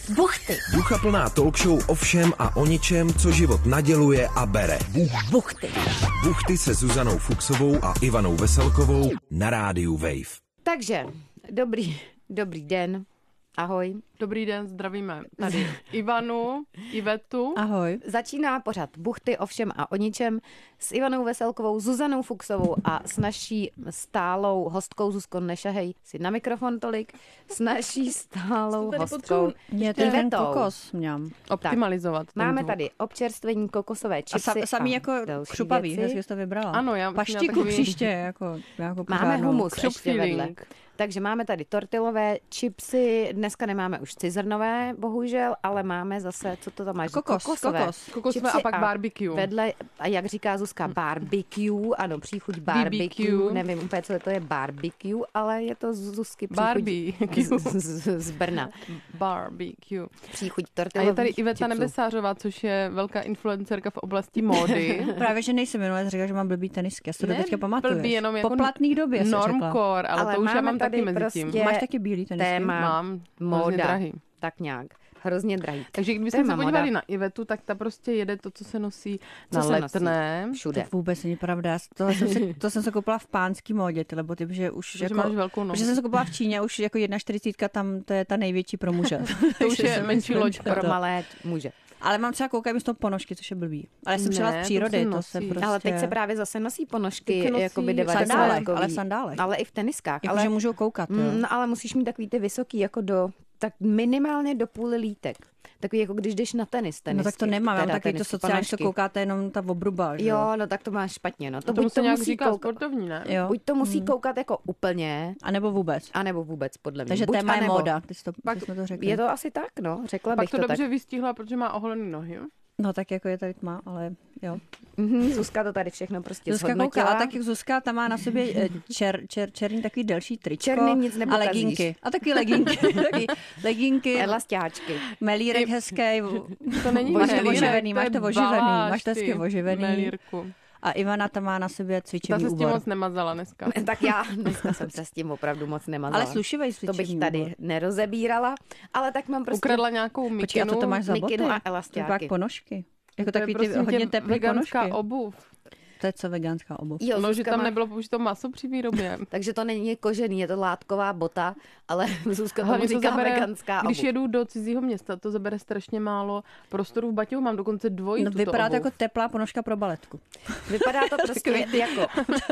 Buchty. Duchaplná talk show o všem a o ničem, co život naděluje a bere. Buchty. Buchty se Zuzanou Fuxovou a Ivanou Veselkovou na rádiu Wave. Takže, dobrý den. Ahoj. Dobrý den, zdravíme tady Ivanu, Ivetu. Ahoj. Začíná pořad Buchty o všem a o ničem s Ivanou Veselkovou, Zuzanou Fuxovou a s naší stálou hostkou Zuzko, nešahej si na mikrofon tolik, s naší stálou hostkou Mě ten Ivetou. kokos měm. Optimalizovat. Máme tady občerstvení kokosové čipsy A samý jako křupavý, hezky jsi to vybrala. Ano, já paštiku příště, jako Máme pořádnou. humus Křup ještě vedle. feeling. Takže máme tady tortilové čipsy, dneska nemáme už cizrnové, bohužel, ale máme zase, co to tam máš? Kokosové Kokosové a pak barbecue. Vedle, a jak říká Zuzka, barbecue, ano, příchuť barbecue, nevím úplně, co to je barbecue, ale je to Zuzky příchuť z Brna. Barbecue. Příchuť A tortilových je tady Iveta chipsů. Nebesářová, což je velká influencerka v oblasti módy. Právě, že nejsem minule říkala, že mám blbý tenisky. Já si to Ne, teďka pamatuješ. blbý, jenom jako po platných době jsi řekla. normcore, ale to už já máme mám taky tady mezi tím. prostě Máš taky bílý tenisky? téma Mám, hrozně móda, drahý. tak nějak, hrozně drahý. Takže kdybychom Téma se podívali moda. na Ivetu, tak ta prostě jede to, co se nosí Co na se nosí? Letné. Všude. To vůbec není pravda. To jsem se koupila v pánský módě, lebo ty, že už Protože jako, máš velkou nohu. protože jsem se koupila v Číně, už jako 1,40 tam, to je ta největší pro muže. To už je menší loďka. Pro malé muže. Ale mám třeba koukám z toho ponožky, což je blbý. Ale já jsem přijela Ne, z to přírody, se to se nosí. prostě... Ale teď se právě zase nosí ponožky, Teď nosí jakoby v sandálech, 90. ale v sandálech. Ale i v teniskách. Jako, ale, že můžou koukat, jo. no, ale musíš mít takový ty vysoký, jako tak minimálně do půl lítek. Takový, jako když jdeš na tenisky. No tak to nemám, já mám teda takový to tenisky, sociální, co ponožky. koukáte jenom ta obruba, že Jo, no tak to máš špatně. No. To buď se nějak musí říká koukat, sportovní, ne? Jo. buď to musí koukat jako úplně, A nebo vůbec. anebo vůbec, podle mě. Takže buď téma je anebo. móda, ty Pak jsme to řekli. Je to asi tak, no, řekla Pak bych to to dobře tak. vystihla, protože má oholený nohy. Jo? No tak jako je tady tma, ale jo. Zuzka to tady všechno prostě Zuzka zhodnotila. kouká, a tak jak Zuzka, tam má na sobě černý takový delší tričko. Černým nic a nepokazíš. leginky. A taky leginky. taky leginky. Elastáčky. Melírek hezký. To není Máš to melírek, oživený, to je máš to oživený, baláž, máš to hezky ty, oživený. Melírku. A Ivana tam má na sobě Ta cvičivý se s tím úbor. moc nemazala dneska. Tak já dneska jsem se s tím opravdu moc nemazala. Ale slušivej To cvičivý bych tady úbor. nerozebírala, ale tak mám prostě Ukradla nějakou Počkej, mikinu. a to máš za boty? mikinu a To elastáky. pak ponožky. Jako To je takový ty prosím hodně tě teplý veganská ponožky. obuv. To je co veganská obuv. Jo, No, že Zuzka tam má- nebylo použito maso při výrobě. Takže to není kožený, je to látková bota, ale Zuzka tomu Hlavně to říká zabere, veganská když obuv. jedu do cizího města, to zabere strašně málo prostoru v baťohu, mám dokonce dvojí No, tuto vypadá to obuv. jako teplá ponožka pro baletku. Vypadá to prostě jako...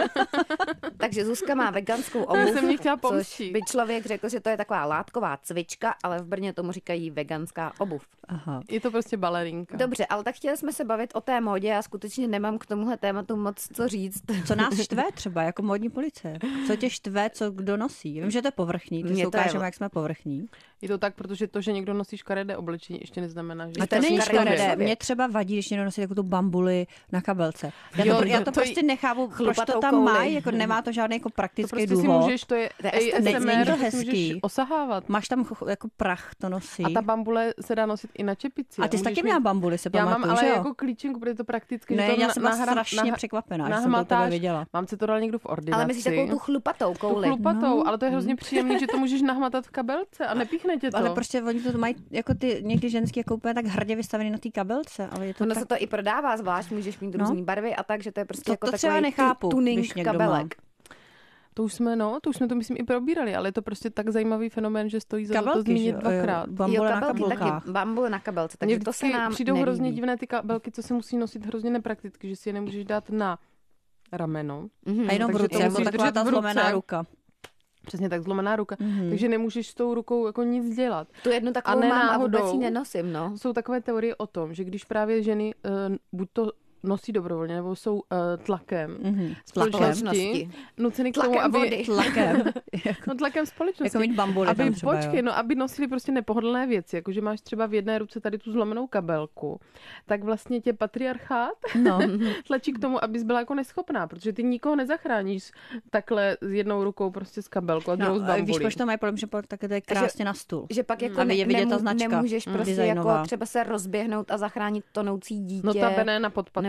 Takže Zuzka má veganskou obuv, jsem jí chtěla což pomstít. by člověk řekl, že to je taková látková cvička, ale v Brně tomu říkají veganská obuv. Aha. Je to prostě balerinka. Dobře, ale tak chtěli jsme se bavit o té módě, já skutečně nemám k tomuhle tématu moc co říct. Co nás štve třeba, jako módní policie? Co tě štve, co kdo nosí? Vím, že to je povrchní, Mně ty to je- ukážeme, jak jsme povrchní. Je to tak, protože to, že někdo nosí škaredé oblečení, ještě neznamená, že... A to to není škaredé škaredé. člověk. Mě třeba vadí, když někdo nosí jako tu bambuli na kabelce. Já to to prostě nechápu, proč to chlupatou tam kouli. má, jako nemá to žádný jako To praktický prostě si důvod. můžeš, to je Není ASMR, to to si můžeš hezký. osahávat. Máš tam jako prach, to nosí. A ta bambule se dá nosit i na čepici. A ty jsi Můžeš taky mít- měla bambuli, se Já mám pamatuju, ale že jo? jako klíčenku, protože je to prakticky. Ne, že to já jsem byla nahra- strašně nah- překvapená, že jsem to u tebe nahmatáš- viděla. Mám se to dal někdo v ordinaci. Ale myslíš takovou tu chlupatou Tu kouli. chlupatou, ale to je hrozně příjemný, že to můžeš nahmatat v kabelce a nepíchne tě to. Ale prostě oni to mají jako ty někdy ženský jako úplně tak hrdě vystavený na té kabelce, ale je to Ono tak... se to i prodává zvlášť, můžeš mít No. různý barvy a tak, že to je prostě To- jako to třeba takový nechápu, když tuning někdo kabelek. To už jsme to myslím i probírali, ale je to prostě tak zajímavý fenomén, že stojí za to Kabelky, zmínit že jo, dvakrát. bambule na kabelky kabelkách. taky, bambule na kabelce, takže Mně to se vždycky nám přijdou nelíbí. hrozně divné ty kabelky, co se musí nosit hrozně neprakticky, že si je nemůžeš dát na rameno. A jenom v Takže to ruce, jako musíš taková držet ta v ruce. zlomená ruka. Přesně tak, zlomená ruka. Takže nemůžeš s tou rukou jako nic dělat. Tu jednu takovou ne mám a náhodou. vůbec ji nenosím, no. Jsou takové teorie o tom, že když právě ženy buď to nosí dobrovolně, nebo jsou tlakem společnosti, Společnosti. nuceny k Tlakem tomu, aby... vody. Tlakem. No, tlakem společnosti. Jako mít bambuly aby, tam třeba, počkej, jo. no, aby nosili prostě nepohodlné věci, jakože máš třeba v jedné ruce tady tu zlomenou kabelku, tak vlastně tě patriarchát No. tlačí k tomu, abys byla jako neschopná, protože ty nikoho nezachráníš takhle s jednou rukou prostě s kabelkou a druhou s No, bambulí. víš, proč to mají problém, že tak to je krásně na stůl. Že pak jako Aby je vidět ta značka nemůžeš prostě designová. jako třeba se rozběhnout a zachránit tonoucí dítě. No ta ne na podpatky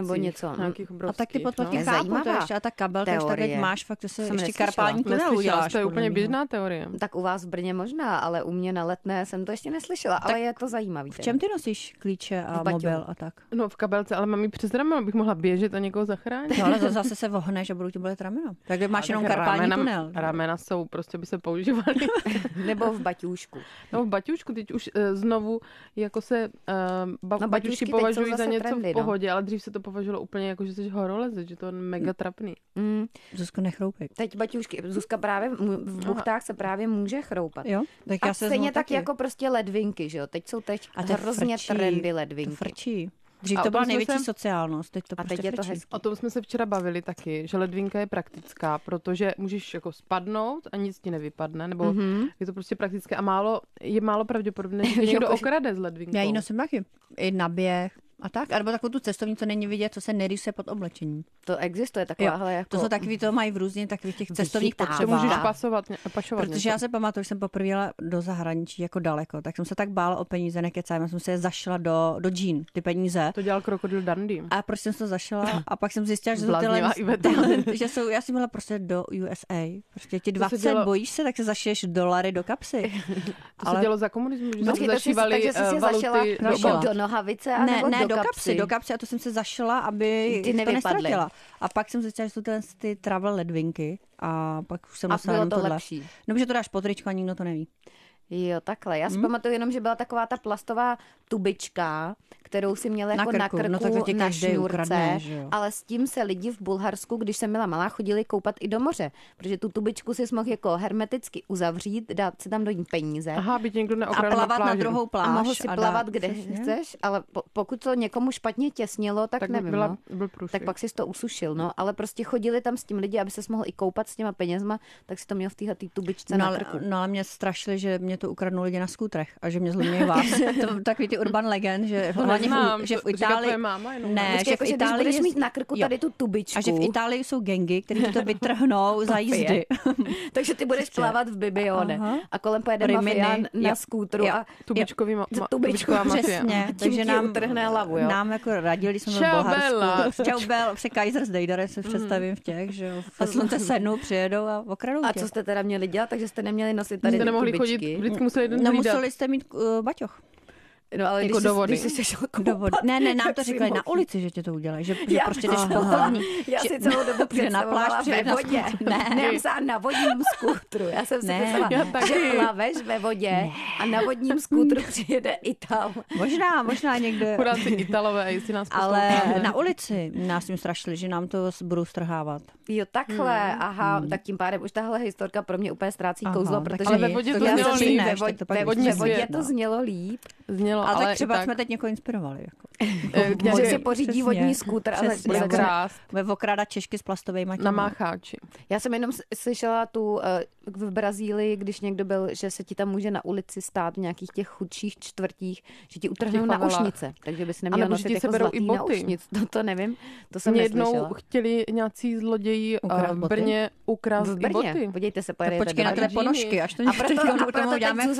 nebo něco. A tak ty podpatky no. chápu, to ještě a ta kabel, takže teď máš fakt, to se ještě karpální tunel uděláš. To je úplně běžná teorie. Tak u vás v Brně možná, ale u mě na Letné jsem to ještě neslyšela, ale je to zajímavý. V čem ty nosíš klíče a mobil a tak? No v kabelce, ale mám ji přes rameno, abych mohla běžet a někoho zachránit. No ale zase se vohneš a budou ti bolet rameno. Tak máš jenom karpální tunel. Ramena jsou, prostě by se používaly. Nebo v baťůžku. No v baťůžku teď už znovu jako se baťůžky považují za něco trendy, v pohodě, ale dřív se to považovalo úplně jako, že jsi horolezec, že to je mega trapný. Zuzko, nechroupej. Teď baťůžky. Zuzka právě v buchtách se právě může chroupat. Jo? Tak já se stejně tak jako prostě ledvinky, že jo? Teď jsou hrozně trendy ledvinky. To frčí. Dřív to byla největší sociálnost, teď to prostě teď je to hezký. O tom jsme se včera bavili taky, že ledvinka je praktická, protože můžeš jako spadnout a nic ti nevypadne, nebo je to prostě praktické a je málo pravděpodobné, že někdo okrade s ledvinkou. Já ji nosím taky. I na běh. A tak? A nebo takovou tu cestovní, co není vidět, co se nerýsuje pod oblečením. To existuje takováhle jako... To jsou takový, to mají v různých takových těch cestovních potřebách. To můžeš pašovat. Protože já se pamatuju, že jsem poprvé jela do zahraničí jako daleko, tak jsem se tak bála o peníze, nekecám, já jsem se je zašla do džín, ty peníze. To dělal Krokodil Dundee. A proč jsem se to zašla a pak jsem zjistila, že že jsou, já jsem byla prostě do USA. Prostě ti 20 bojíš se, tak se zašiješ dolary do kapsy. To se dělo za komunismu, že se zašívali valuty do nohavice a nebo do kapsy. Do kapsy a to jsem se zašla, aby to nestratila. A pak jsem zjistila, že jsou ty travel ledvinky a pak už jsem nosila jenom tohle. Lepší. No, protože to dáš pod tričko a nikdo to neví. Jo, takhle. Já si pamatuju jenom, že byla taková ta plastová tubička, kterou si měl jako na krku, na šňůrce, ale s tím se lidi v Bulharsku, když jsem byla malá, chodili koupat i do moře, protože tu tubičku si mohl jako hermeticky uzavřít, dát si tam do ní peníze. Aha, by někdo neokradl a plavat na druhou pláž. A mohl si plavat, kde chceš, ale pokud to někomu špatně těsnilo, tak nevím, tak pak si to usušil, no, ale prostě chodili tam s tím lidi, aby se mohl i koupat s těma penězma, tak si to měl v téhle tubičce na krku. No ale mě strašili, že mě to ukradnou lidi na skútrech a že mě zlomí vás. To takový ty urban legend, že že v Itálii že v Itálii budeš mít na krku tady tu tubičku. A že v Itálii jsou gangy, které to vytrhnou za jízdy. Takže ty budeš plavat v Bibione a kolem pojede mafián na skútru a tubičková mafia. Přesně, takže nám utrhne hlavu, jo. Nám jako radili, jsme v Bulharsku. Čau Bel, při Kaisersdale se představím v těch, že jo. A slunce sednou, přijedou a okradou tě. A co jste teda měli dělat, takže jste neměli nosit tady ty tubičky? Vždycky museli jeden hlídat. Museli jste mít baťoch. No ale jako do vody. Když jsi šel koupat, ne, nám to říkali na ulici, že tě to udělají, že prostě jdeš po chodní. Já si celou dobu představovala ve vodě. Ne, na vodním skútru. Já jsem si představila, že plaveš ve vodě a na vodním skútru přijede Ital. Možná někde. Chudáci Italové, jestli nás poslouchají. Ale na ulici nás tím strašili, že nám to budou strhávat. Jo, takhle, aha, tak tím pádem už tahle historka pro mě úplně ztrácí kouzlo, protože ale ve vodě to znělo líp. Ve vodě to znělo líp. Ale tak třeba jsme teď někoho inspirovali. Jako. Že si pořídí vodní skútr, ale bude okrádat Češky s plastovými těma. Na mácháči. Já jsem jenom slyšela tu v Brazílii, když někdo byl, že se ti tam může na ulici stát v nějakých těch chudších čtvrtích, že ti utrhnou naušnice, takže bys neměl nosit jako zlatý naušnic. To nevím, to jsem neslyšela. Jednou chtěli nějací zloději v Brně ukrást i boty. Podívejte se, počkej na ty ponožky, až to tomu uděláme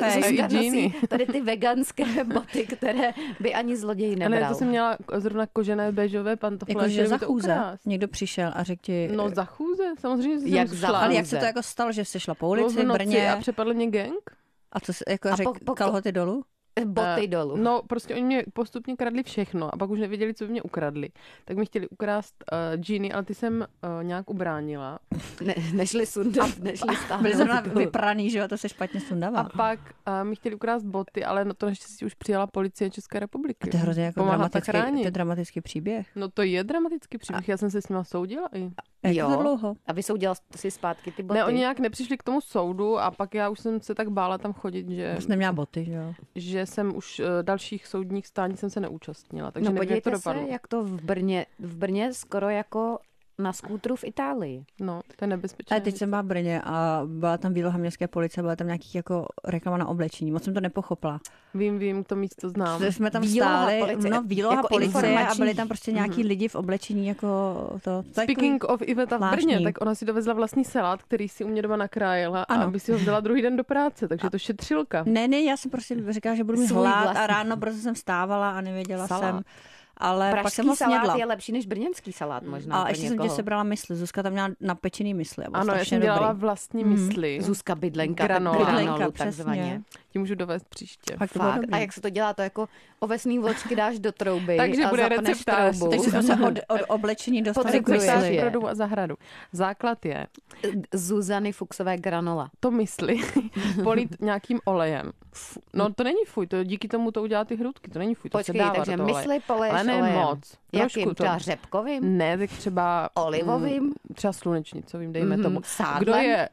tady ty veganské boty, které by ani zloděj nebral. Ale to jsem měla zrovna kožené béžové pantofle. Jakože za chůze. Někdo přišel a řekl ti... No za chůze, samozřejmě jak jsem šla. Ale jak se to jako stalo, že jsi šla po ulici v Brně? A přepadl mě gang. A co jsi jako řekl, kalhoty dolů? Boty dolů. No, prostě oni mě postupně kradli všechno a pak už nevěděli, co by mě ukradli. Tak mi chtěli ukrást džíny, ale ty jsem nějak ubránila. Nešli sundat, nešli stáhnout. Byli zrovna vypraný, že jo, to se špatně sundává. A pak mi chtěli ukrást boty, ale to naštěstí už přijela policie České republiky. A to je hrozně jako dramatický příběh. No to je dramatický příběh, já jsem se s nima soudila i. Jak to dlouho? A vysoudila si zpátky ty boty? Ne, oni nějak nepřišli k tomu soudu a pak já už jsem se tak bála tam chodit, že... Jsi neměla boty, že jo? Že jsem už dalších soudních stání jsem se neúčastnila, takže no, nevím, jak to dopadlo. No jak to v Brně skoro jako na skútru v Itálii. No, to je nebezpečné. Ale teď jsem byla v Brně a byla tam výloha městské policie, byla tam nějakých jako reklama na oblečení. Moc jsem to nepochopila. Vím, to místo znám. Jsme tam stáli, výloha jako policie a byli tam prostě nějaký lidi v oblečení jako to. Speaking of Iveta v Brně, tak ona si dovezla vlastní salát, který si u mě doma nakrájela a aby si ho vzala druhý den do práce, takže to šetřilka. Ne, já jsem prostě říkala, že budu mít hlad a ráno brzo jsem vstávala a nevěděla jsem. Ale pražský pak jsem ho salát snědla. je lepší než brněnský salát možná. A ještě jsem tě sebrala mysli. Zuzka tam měla napečený mysli. Ano, já jsem dělala vlastní mysli. Zuzka bydlenka, granolu takzvaně. Ti můžu dovést příště. Fakt. A jak se to dělá? To jako ovesný vločky dáš do trouby. Takže a bude receptář. Takže jsme se od oblečení dostali k mysli. Pro a zahradu. Základ je Zuzany Fuchsové granola. To mysli polít nějakým olejem. No to není fuj, to díky tomu to udělá ty hrudky, to není fuj, to počkej, se dává takže do toho mysli poleješ ale ne olejem. moc. Jakým? Třeba řepkovým? Ne, tak třeba olivovým? Třeba slunečnicovým, dejme tomu. Sádlem? Kdo je?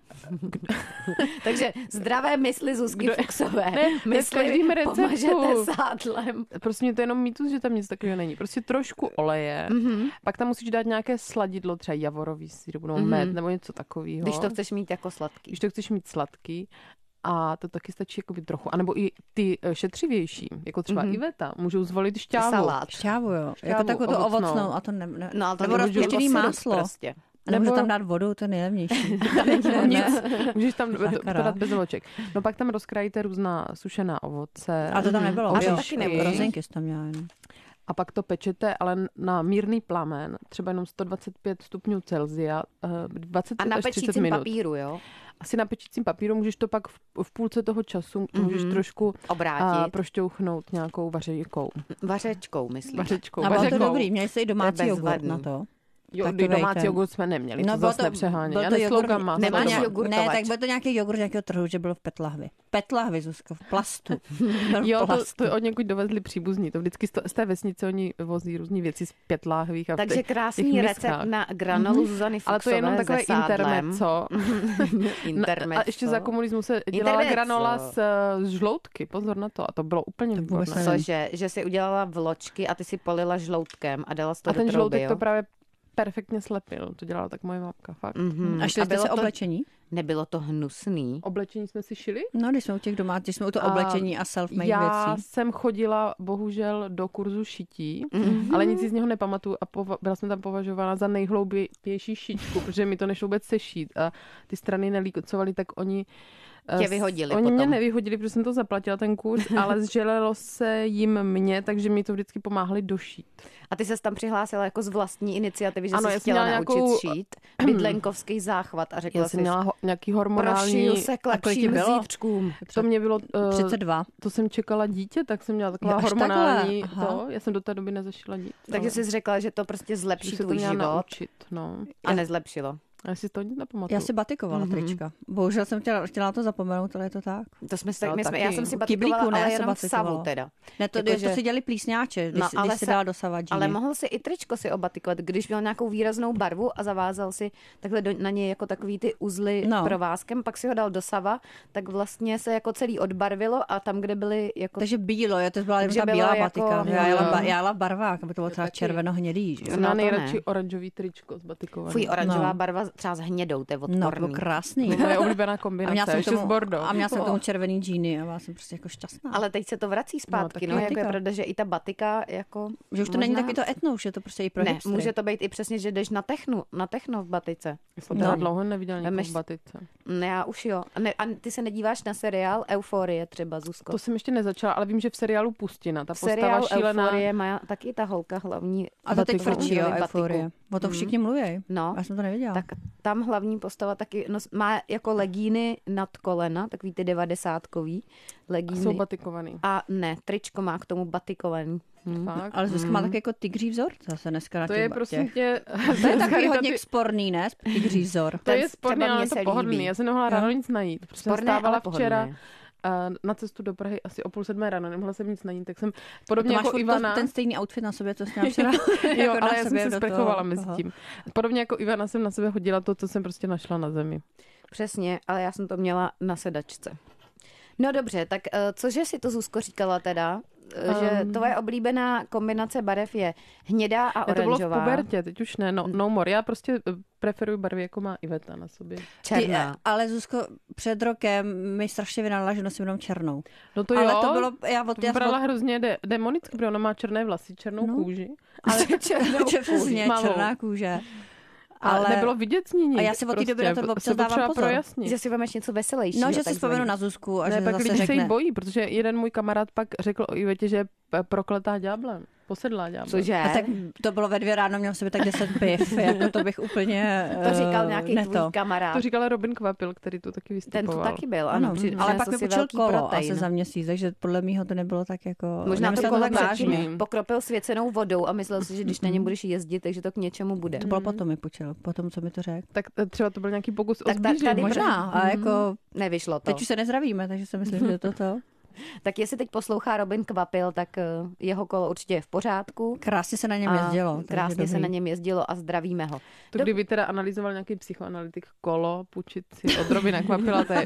Takže zdravé mysli Zuzky Fuchsové. Ne, mysli pomažete sádlem. Prostě mě to jenom mýtus, že tam nic takového není. Prostě trošku oleje, pak tam musíš dát nějaké sladidlo, třeba javorový syrup, nebo med, nebo něco takového. Když to chceš mít jako sladký. Když to chceš mít sladký. A to taky stačí jakoby trochu. A nebo i ty šetřivější, jako třeba Iveta, můžou zvolit šťávu. Salát. Šťávu, jo. Jako takovou to ovocnou. A to no, ale to nebo rozpuštěný máslo. Prostě. Nebo tam dát vodu, to je nejlevnější. Můžeš tam to dát bez vloček. No pak tam rozkrajíte různá sušená ovoce. A to tam nebylo. A to taky nebylo. Rozinky tam měla jenom. A pak to pečete, ale na mírný plamen, třeba jenom 125 stupňů Celsia, 25 až 30 minut. A na pečícím papíru, jo? Asi na pečícím papíru můžeš to pak v půlce toho času můžeš trošku obrátit, prošťouchnout nějakou vařečkou. Vařečkou, myslím. Vařečkou. A bylo to dobrý, měli jste i domácí jogurt na to. Jo, domácí jogurt jsme neměli, to zase nepřeháněli. Já nesloukám máslo. Ne, tak byl to nějaký jogurt nějakého trhu, že byl v PET-lahvi. PET-lahvi, Zuzko, v plastu. Jo, to od někud dovezli příbuzní. To vždycky z té vesnice oni vozí různý věci z PET-láhví. Takže krásný recept na granolu Zuzany Fuchsové. Ale to je jenom takové intermezzo. A ještě za komunismu se dělala granola z žloutky. Pozor na to. A to bylo úplně výborné. Cože, že si udělala vločky a ty si polila žloutkem a dala to do trouby, ten žloutek to právě perfektně slepil. To dělala tak moje mamka, fakt. A šli jste se oblečení? Nebylo to hnusný. Oblečení jsme si šili? No, když jsme u těch domácích, když jsme u toho oblečení a self-made věcí. Já jsem chodila bohužel do kurzu šití, ale nic z něho nepamatuju a byla jsem tam považována za nejhloubější šičku, protože mi to nešlo vůbec sešít a ty strany nelícovaly, tak oni tě vyhodili Oni potom. mě nevyhodili, protože jsem to zaplatila ten kurz, ale zželelo se jim mě, takže mi to vždycky pomáhali došít. A ty ses tam přihlásila jako z vlastní iniciativy, že jsi chtěla naučit šít bydlenkovský záchvat a řekla jsi... Já jsem měla nějaký hormonální... Prošiju se k lepším zítřkům. To mě bylo... 32. To jsem čekala dítě, tak jsem měla taková hormonální... Já jsem do té doby nezašila dítě. Takže jsi řekla, že to prostě zlepší tvůj život. Naučit, no. A nezlepšilo. Já si to nic nepamatuju. Já si batikovala trička. Bohužel jsem chtěla to zapomenout, ale je to tak. To jsme si, já jsem si batikovala, ale jenom v savu teda. Ne, to si dělali plísňáče, když si dala do sava džíny. Ale mohl si i tričko si obatikovat, když měl nějakou výraznou barvu a zavázal si takhle na něj jako takový ty uzly provázkem, pak si ho dal do sava, tak vlastně se jako celý odbarvilo a tam, kde byly jako... Takže bílo, to byla ta bílá batika. Já jela v barvách, aby to bylo třeba červeno-hnědý. Já nejradši oranžový tričko z batikovaným. Fuj, oranžová barva třeba s hnědou, to je odporný. No, to bylo krásný. Moje oblíbená kombinace, ještě s Bordeaux. A měla jsem tomu červený džíny a byla jsem prostě jako šťastná. Ale teď se to vrací zpátky, no jako je pravda, že i ta batika jako... Že už to není taky to etno, už je to prostě i pro hipstry. Ne, může to být i přesně, že jdeš na techno v batice. Já jsem teda dlouho neviděla někoho v batice. Ne, já už jo. A ty se nedíváš na seriál Euforie třeba, Zuzko? To jsem ještě nezačala, ale vím, že v seriálu Pustina, ta postava seriál šílená... Euforie má taky ta holka hlavní. A to teď frčí, jo, Euforie. O tom všichni mluví. No. Já jsem to nevěděla. Tak tam hlavní postava taky má jako legíny nad kolena, takový ty 90kový legíny. A jsou batikovaný. A ne, tričko má k tomu batikovaný. Ale Zuzka má tak jako tygří vzor, zase dneska na to je prosím tě... To je takový hodně sporný, ne? Tygří vzor. To je sporný, ale to pohodlný. Já jsem nemohla ráno nic najít. Jsem stávala včera na cestu do Prahy asi o 6:30 ráno, nemohla jsem nic najít, tak jsem podobně jako Ivana... ten stejný outfit na sobě, co jsi měla včera. Jo, ale já jsem se sprchovala mezi tím. Podobně jako Ivana jsem na sebe hodila to, co jsem prostě našla na zemi. Přesně, ale já jsem to měla na sedačce. No dobře, tak cože si to Zuzko říkala teda? Že tvoje oblíbená kombinace barev je hnědá a oranžová. To bylo v pubertě, teď už ne, no more. Já prostě preferuji barvy, jako má Iveta na sobě. Černá. Ale Zuzko, před rokem mi strašně vynadala, že nosím jenom černou. No to ale jo, to bylo, já vypadala hrozně demonicky, protože ona má černé vlasy, černou kůži. Ale černá kůže. Ale nebylo vidět s ní. A já si od té doby na to občas dávám pozor. Projasnit. Že si vemeš něco veselějšího. No, že si vzpomenu na Zuzku a ne, že pak zase lidi řekne... se jí bojí, protože jeden můj kamarád pak řekl o Ivetě, že je prokletá ďáblem. posedlá ďábel. Cože? A tak to bylo ve 2 ráno, měl jsem tak 10 piv, jako to bych úplně... To říkal nějaký tvůj kamarád. To říkal Robin Kvapil, který tu taky vystupoval. Ten tu taky byl, ano. Ale pak mi počul kolo asi za měsíc, takže podle mýho to nebylo tak jako... Možná to kolo předtím pokropil svěcenou vodou a myslel si, že když na něm budeš jezdit, takže to k něčemu bude. To bylo potom mi počul, potom co mi to řekl. Tak třeba to byl nějaký pokus o zblížení. Možná, a jako... Nevyšlo to. Teď už se nezdravíme, takže si myslím, že to. Tak jestli teď poslouchá Robin Kvapil, tak jeho kolo určitě je v pořádku. Krásně se na něm jezdilo. Krásně se na něm jezdilo a zdravíme ho. To kdyby teda analyzoval nějaký psychoanalytik kolo, půjčit si od Robina Kvapila, to je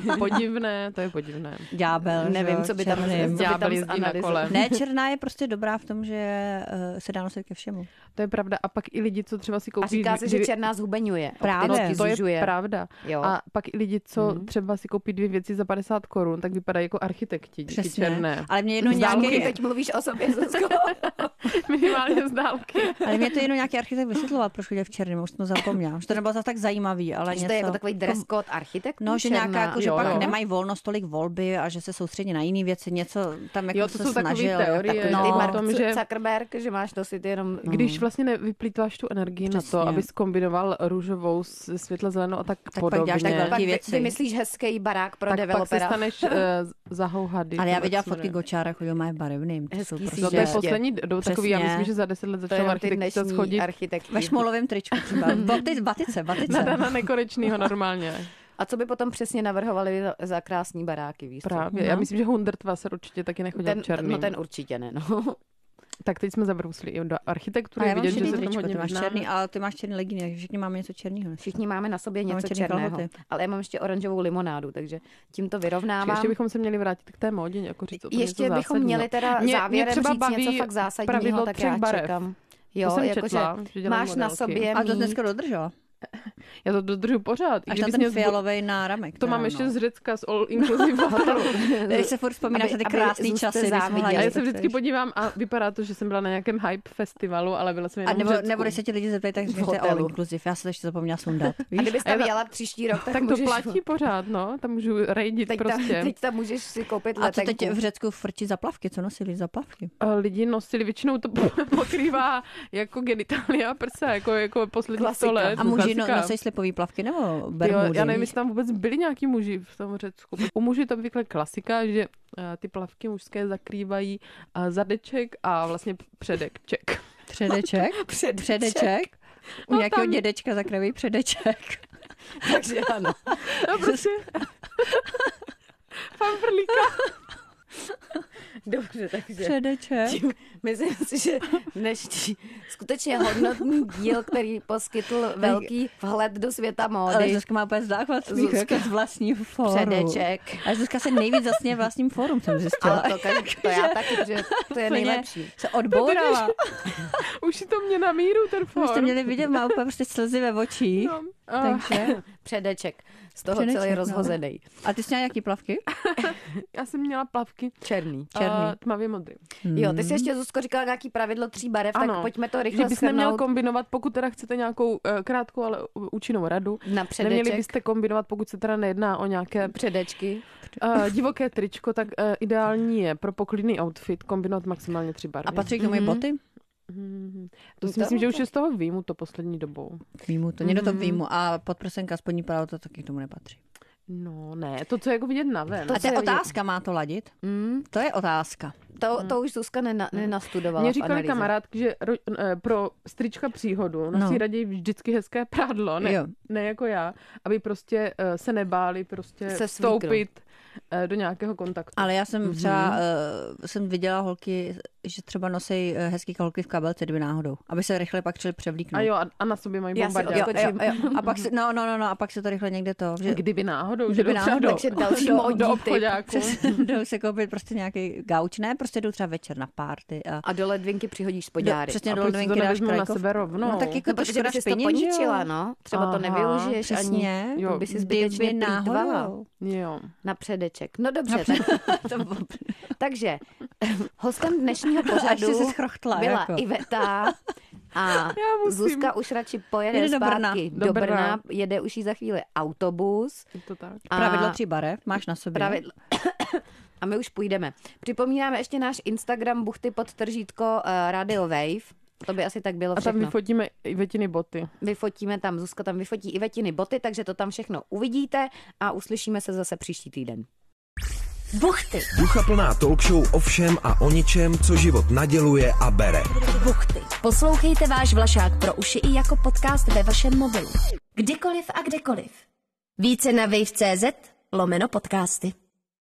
podivné. Ďábel, nevím, co by tam ďábel jezdí na kole. Ne, černá je prostě dobrá v tom, že se dá nosit ke všemu. To je pravda. A pak i lidi, co třeba si koupí... A říká se, že černá zhubeňuje. Právě. To je pravda. Jo. A pak i lidi, co třeba si koupí 2 věci za 50 korun, tak vypadají jako architekti. Černé. Ale mě jedno nějaký... Teď mluvíš o sobě, Zuzko. Minimálně z dálky. Ale mě to jedno nějaký architekt vysvětloval, proč chodí v černém, už jsem to zapomněla. Že to nebylo tak zajímavý, ale něco... To je jako takový dress code architektů. No, že nějaká, jako, že pak nemají volnost tolik volby a že se soustředí na jiné věci, něco tam jako to se jsou snažil. Teorie, Mark Zuckerberg, že máš nosit jenom... Když vlastně nevyplýtváš tu energii na to, abys kombinoval růžovou s světle zelenou a tak podobně. Tak pak vymyslíš hezký barák pro developera. Pak se staneš zahouhady. Ale já viděla fotky Gočára, chodil má barevným. To je poslední dobou takový, já myslím, že za 10 let začal architekt schodit. Ve šmolovém tričku třeba. Batice. Na nekonečnýho normálně. A co by potom přesně navrhovali za krásný baráky? Víš? Právě, no. Já myslím, že Hundertwasser určitě taky nechodil v černým. No ten určitě ne, no. Tak teď jsme zabrousli i do architektury. A já mám vidět, že se tričko, hodně máš černý, ale ty máš černý legíny, všichni máme něco černého. Všichni máme na sobě něco černého. Ale já mám ještě oranžovou limonádu, takže tím to vyrovnávám. Ještě bychom se měli vrátit k té módě, jako říct o tom ještě bychom zásadního. Měli teda závěrem říct něco fakt zásadního, tak já čekám. Jo, jakože máš na sobě a to dneska dodržela. Já to dodržu pořád. Až na ten fialovej náramek. To mám ještě z Řecka, z All Inclusive hotelu. Já se furt vzpomínám na ty krásný časy. A já se vždycky podívám a vypadá to, že jsem byla na nějakém hype festivalu, ale byla jsem jenom v Řecku. Nebo když se ti lidi zeptají, tak řekněte All Inclusive. Já se to ještě zapomněla sundat. A kdybyste vyjela příští rok, tak to platí pořád, no. Tam můžu rejdit prostě. Teď tam můžeš si koupit letenku. A co teď v Řecku frčí zaplavky? Co nosili zaplavky? Lidi nosili, většinou to pokrývá jako genitalia a prsa, jako poslední 100 let. A muži nosí slipový plavky nebo bermudy? Já nevím, jestli tam vůbec byli nějaký muži v tom Řecku. U muži to obvykle klasika, že ty plavky mužské zakrývají zadeček a vlastně předeček. Předeček? U nějakého dědečka zakrývají předeček. Takže ano. No prostě. Fanfrlíka. Dobře, takže předeček. Myslím si, že dnešní skutečně hodnotný díl, který poskytl velký vhled do světa módy. Ale Zuzka má úplně záchvat smíchu, jako z vlastního fóru. Předeček. A Zuzka se nejvíc zasněje vlastním fórum, jsem zjistila. Ale to já taky, protože to je nejlepší. Se odbourala. Už si to mě na míru, ten fórum. Už jste měli vidět, má úplně prostě slzy ve očích. No. Takže předeček. Z toho celý rozhozený. A ty jsi měla jaký plavky? Já jsem měla plavky černý. Tmavě modrý. Jo, ty jsi ještě, Zuzko, říkala nějaký pravidlo 3 barev, tak pojďme to rychle že byste neměl kombinovat, pokud teda chcete nějakou krátkou, ale účinnou radu. Na předeček. Neměli byste kombinovat, pokud se teda nejedná o nějaké předečky. Divoké tričko, tak ideální je pro poklidný outfit kombinovat maximálně 3 barvy. A patří k tomu i boty? To si myslím, že už je z toho výjimu to poslední dobou. Výjimu to, někdo to výjimu a podprsenka, spodní prádlo, to taky k tomu nepatří. No ne, to, co je jako vidět naven. A to je otázka, má to ladit? To je otázka. To už Zuzka nenastudovala. Mě říkali kamarádky, že pro strička příhodu nosí raději vždycky hezké prádlo, ne jako já, aby prostě se nebáli prostě vstoupit do nějakého kontaktu. Ale já jsem třeba jsem viděla holky, že třeba nosí hezký kalhoty v kabelce, kdyby náhodou, aby se rychle pak šli převlíknout. A jo, a na sobě mají bombardě. A pak se, a pak se to rychle někde to. Že, kdyby náhodou, takže další do obchodáku. Jdou se koupit prostě nějaký gauč, ne, prostě jdou třeba večer na party. A do ledvinky přihodíš spodňáry. Přesně do ledvinky dáš na sebe rovnou. No tak jako to škoda špinit, poničila, no. Třeba to nevyužiješ ani, by si zbytečně plýtvala. Na předeček. No dobře, takže hostem dnešního pořadu byla Iveta, A Zuzka už radši pojede zpátky do Brna. Jede už jí za chvíli autobus. Je to tak. Pravidlo 3 barev máš na sobě. A my už půjdeme. Připomínáme ještě náš Instagram buchty_, Radio Wave. To by asi tak bylo všechno. A tam vyfotíme Ivetiny boty. Vyfotíme tam, Zuzka tam vyfotí Ivetiny boty, takže to tam všechno uvidíte a uslyšíme se zase příští týden. Buchty. Duchaplná talk show o všem a o ničem, co život naděluje a bere. Buchty. Poslouchejte váš Vlašák pro uši i jako podcast ve vašem mobilu. Kdykoliv a kdekoliv. Více na wave.cz/podcasty.